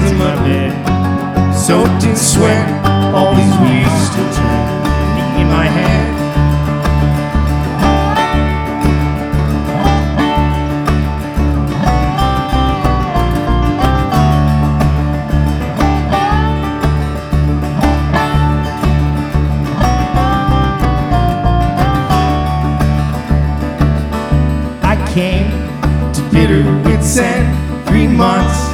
to my bed, soaked in sweat, all these wheels still turn in my head. I came to bitter wit's end, 3 months